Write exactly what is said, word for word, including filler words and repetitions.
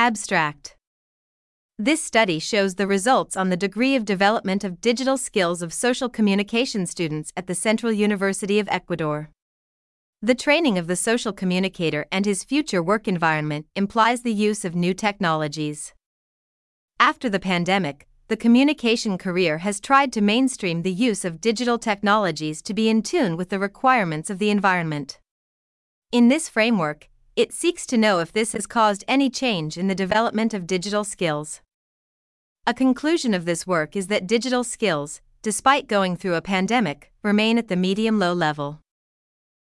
Abstract. This study shows the results on the degree of development of digital skills of social communication students at the Central University of Ecuador. The training of the social communicator and his future work environment implies the use of new technologies. After the pandemic, the communication career has tried to mainstream the use of digital technologies to be in tune with the requirements of the environment. In this framework, it seeks to know if this has caused any change in the development of digital skills. A conclusion of this work is that digital skills, despite going through a pandemic, remain at the medium-low level.